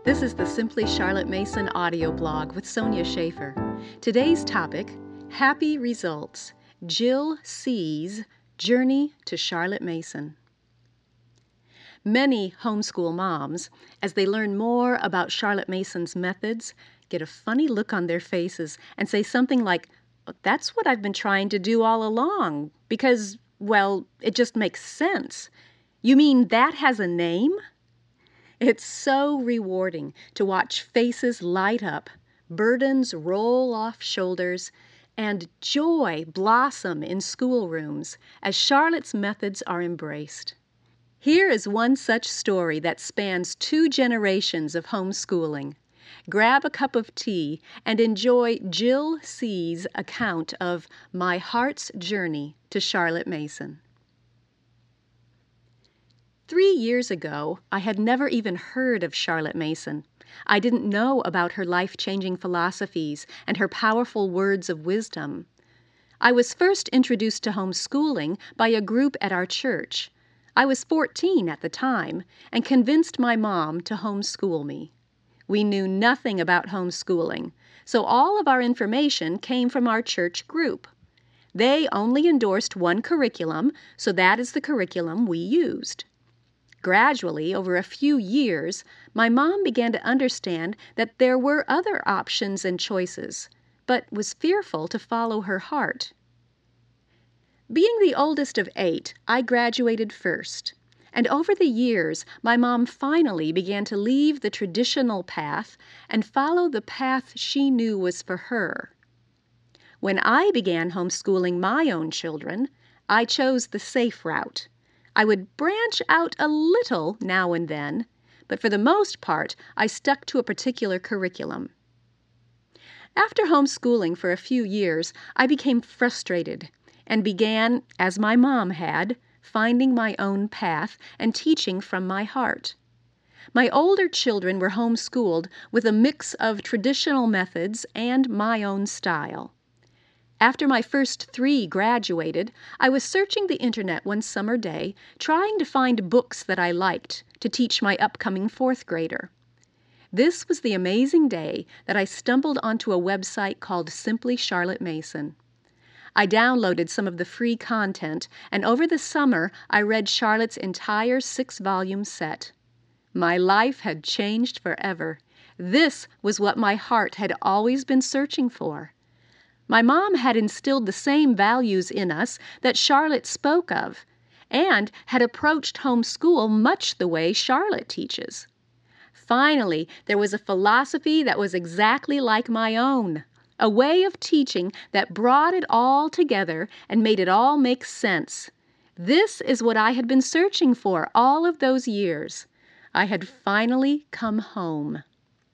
This is the Simply Charlotte Mason audio blog with Sonia Schaefer. Today's topic, Happy Results, Jill C's Journey to Charlotte Mason. Many homeschool moms, as they learn more about Charlotte Mason's methods, get a funny look on their faces and say something like, "That's what I've been trying to do all along, because, well, it just makes sense. You mean that has a name?" It's so rewarding to watch faces light up, burdens roll off shoulders, and joy blossom in schoolrooms as Charlotte's methods are embraced. Here is one such story that spans 2 generations of homeschooling. Grab a cup of tea and enjoy Jill C's account of My Heart's Journey to Charlotte Mason. 3 years ago, I had never even heard of Charlotte Mason. I didn't know about her life-changing philosophies and her powerful words of wisdom. I was first introduced to homeschooling by a group at our church. I was 14 at the time and convinced my mom to homeschool me. We knew nothing about homeschooling, so all of our information came from our church group. They only endorsed one curriculum, so that is the curriculum we used. Gradually, over a few years, my mom began to understand that there were other options and choices, but was fearful to follow her heart. Being the oldest of 8, I graduated first, and over the years, my mom finally began to leave the traditional path and follow the path she knew was for her. When I began homeschooling my own children, I chose the safe route. I would branch out a little now and then, but for the most part, I stuck to a particular curriculum. After homeschooling for a few years, I became frustrated and began, as my mom had, finding my own path and teaching from my heart. My older children were homeschooled with a mix of traditional methods and my own style. After my first 3 graduated, I was searching the internet one summer day, trying to find books that I liked to teach my upcoming 4th grader. This was the amazing day that I stumbled onto a website called Simply Charlotte Mason. I downloaded some of the free content, and over the summer I read Charlotte's entire 6-volume set. My life had changed forever. This was what my heart had always been searching for. My mom had instilled the same values in us that Charlotte spoke of, and had approached homeschool much the way Charlotte teaches. Finally, there was a philosophy that was exactly like my own, a way of teaching that brought it all together and made it all make sense. This is what I had been searching for all of those years. I had finally come home.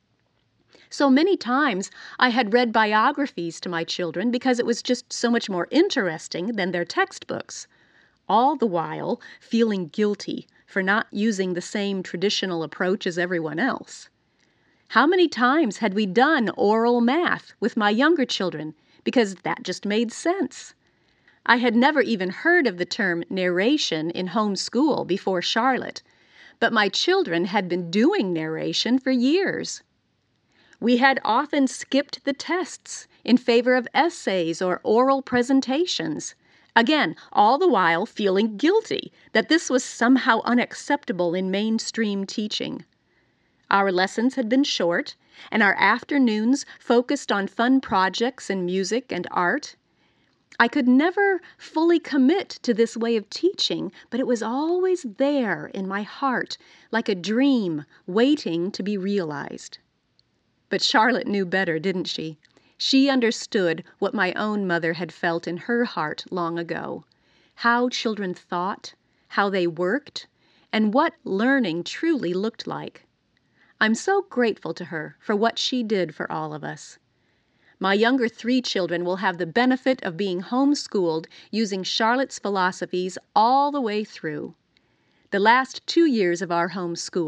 So many times I had read biographies to my children because it was just so much more interesting than their textbooks, all the while feeling guilty for not using the same traditional approach as everyone else. How many times had we done oral math with my younger children because that just made sense? I had never even heard of the term narration in homeschool before Charlotte, but my children had been doing narration for years. We had often skipped the tests in favor of essays or oral presentations. Again, all the while feeling guilty that this was somehow unacceptable in mainstream teaching. Our lessons had been short, and our afternoons focused on fun projects in music and art. I could never fully commit to this way of teaching, but it was always there in my heart, like a dream waiting to be realized. But Charlotte knew better, didn't she? She understood what my own mother had felt in her heart long ago, how children thought, how they worked, and what learning truly looked like. I'm so grateful to her for what she did for all of us. My younger 3 children will have the benefit of being homeschooled using Charlotte's philosophies all the way through. The last 2 years of our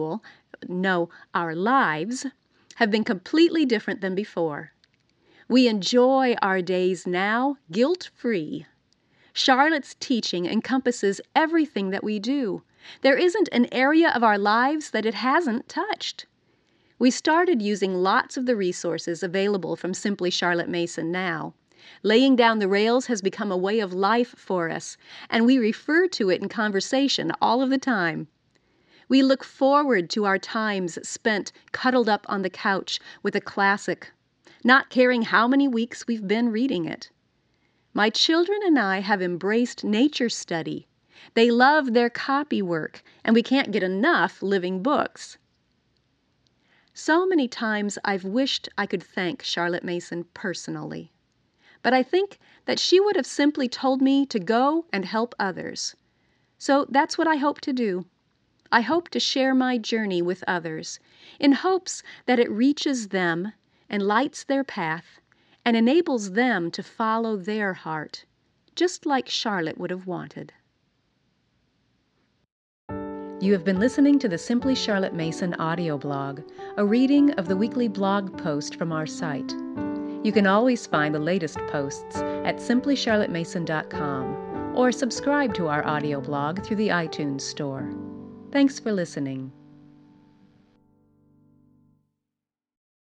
our lives, have been completely different than before. We enjoy our days now guilt-free. Charlotte's teaching encompasses everything that we do. There isn't an area of our lives that it hasn't touched. We started using lots of the resources available from Simply Charlotte Mason now. Laying down the rails has become a way of life for us, and we refer to it in conversation all of the time. We look forward to our times spent cuddled up on the couch with a classic, not caring how many weeks we've been reading it. My children and I have embraced nature study. They love their copy work, and we can't get enough living books. So many times I've wished I could thank Charlotte Mason personally. But I think that she would have simply told me to go and help others. So that's what I hope to do. I hope to share my journey with others, in hopes that it reaches them and lights their path and enables them to follow their heart, just like Charlotte would have wanted. You have been listening to the Simply Charlotte Mason audio blog, a reading of the weekly blog post from our site. You can always find the latest posts at simplycharlottemason.com or subscribe to our audio blog through the iTunes Store. Thanks for listening.